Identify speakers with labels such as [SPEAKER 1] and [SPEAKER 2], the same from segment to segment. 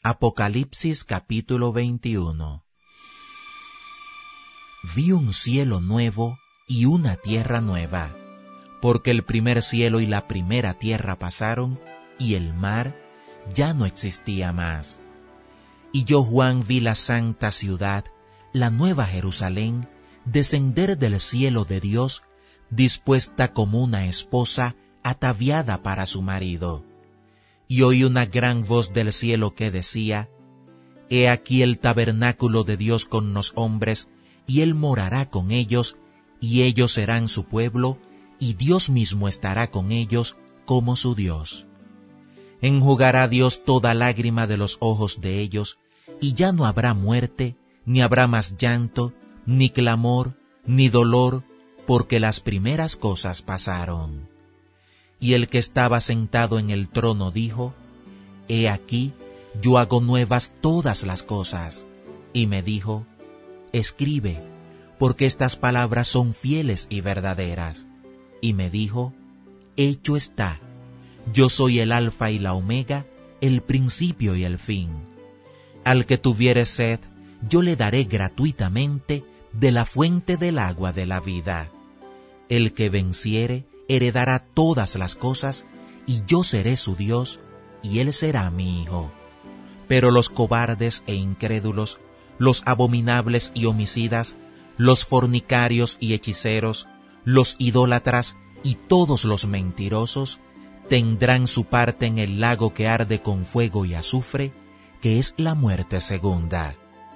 [SPEAKER 1] Apocalipsis capítulo 21. Vi un cielo nuevo y una tierra nueva, porque el primer cielo y la primera tierra pasaron, y el mar ya no existía más. Y yo, Juan, vi la santa ciudad, la nueva Jerusalén, descender del cielo de Dios, dispuesta como una esposa ataviada para su marido. Y oí una gran voz del cielo que decía: He aquí el tabernáculo de Dios con los hombres, y Él morará con ellos, y ellos serán su pueblo, y Dios mismo estará con ellos como su Dios. Enjugará Dios toda lágrima de los ojos de ellos, y ya no habrá muerte, ni habrá más llanto, ni clamor, ni dolor, porque las primeras cosas pasaron. Y el que estaba sentado en el trono dijo: He aquí, yo hago nuevas todas las cosas. Y me dijo: Escribe, porque estas palabras son fieles y verdaderas. Y me dijo: Hecho está. Yo soy el Alfa y la Omega, el principio y el fin. Al que tuviere sed, yo le daré gratuitamente de la fuente del agua de la vida. El que venciere heredará todas las cosas, y yo seré su Dios, y él será mi hijo. Pero los cobardes e incrédulos, los abominables y homicidas, los fornicarios y hechiceros, los idólatras y todos los mentirosos, tendrán su parte en el lago que arde con fuego y azufre, que es la muerte segunda.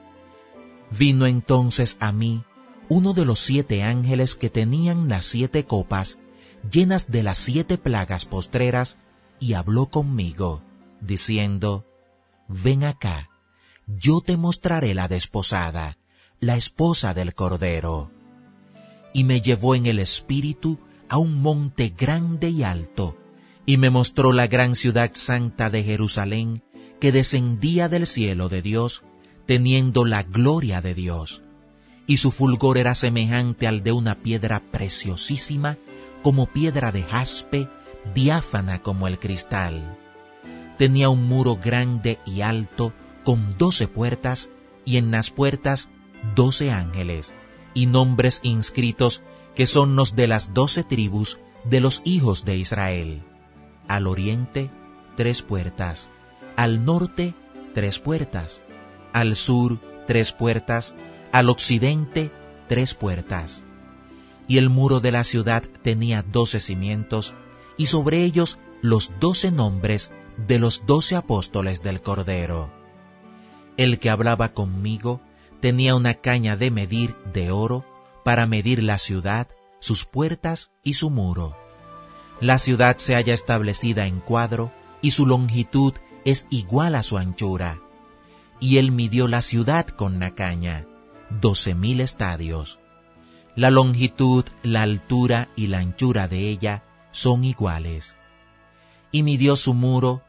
[SPEAKER 1] Vino entonces a mí uno de los 7 ángeles que tenían las 7 copas, llenas de las 7 plagas postreras, y habló conmigo, diciendo: Ven acá, yo te mostraré la desposada, la esposa del Cordero. Y me llevó en el espíritu a un monte grande y alto, y me mostró la gran ciudad santa de Jerusalén, que descendía del cielo de Dios, teniendo la gloria de Dios. Y su fulgor era semejante al de una piedra preciosísima, como piedra de jaspe, diáfana como el cristal. Tenía un muro grande y alto, con 12 puertas, y en las puertas 12 ángeles, y nombres inscritos que son los de las 12 tribus de los hijos de Israel. Al oriente 3 puertas, al norte 3 puertas, al sur 3 puertas, al occidente 3 puertas. Y el muro de la ciudad tenía 12 cimientos, y sobre ellos los 12 nombres de los 12 apóstoles del Cordero. El que hablaba conmigo tenía una caña de medir de oro para medir la ciudad, sus puertas y su muro. La ciudad se halla establecida en cuadro, y su longitud es igual a su anchura. Y él midió la ciudad con la caña, 12,000 estadios. La longitud, la altura y la anchura de ella son iguales. Y midió su muro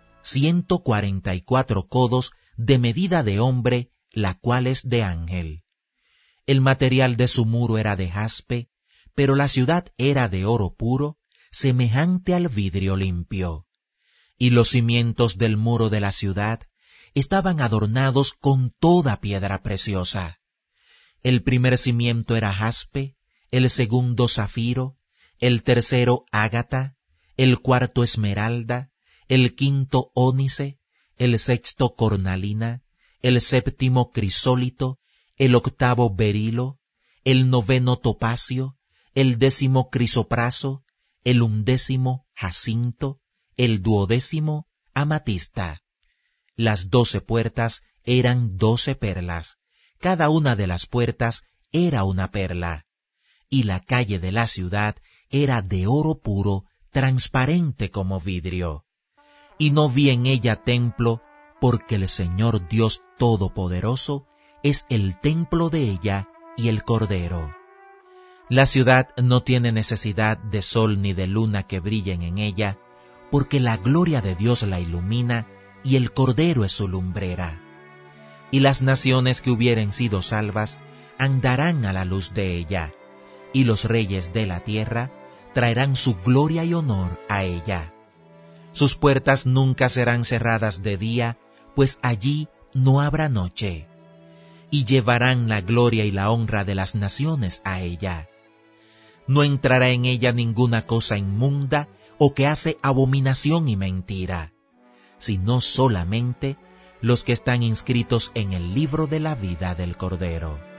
[SPEAKER 1] 144 codos de medida de hombre, la cual es de ángel. El material de su muro era de jaspe, pero la ciudad era de oro puro, semejante al vidrio limpio. Y los cimientos del muro de la ciudad estaban adornados con toda piedra preciosa. El primer cimiento era jaspe, el segundo zafiro, el tercero ágata, el cuarto esmeralda, el quinto ónice, el sexto cornalina, el séptimo crisólito, el octavo berilo, el noveno topacio, el 10º crisopraso, el 11º jacinto, el 12º amatista. Las 12 puertas eran 12 perlas, cada una de las puertas era una perla, y la calle de la ciudad era de oro puro, transparente como vidrio. Y no vi en ella templo, porque el Señor Dios Todopoderoso es el templo de ella y el Cordero. La ciudad no tiene necesidad de sol ni de luna que brillen en ella, porque la gloria de Dios la ilumina, y el Cordero es su lumbrera. Y las naciones que hubieren sido salvas andarán a la luz de ella, y los reyes de la tierra traerán su gloria y honor a ella. Sus puertas nunca serán cerradas de día, pues allí no habrá noche, y llevarán la gloria y la honra de las naciones a ella. No entrará en ella ninguna cosa inmunda o que hace abominación y mentira, sino solamente los que están inscritos en el libro de la vida del Cordero.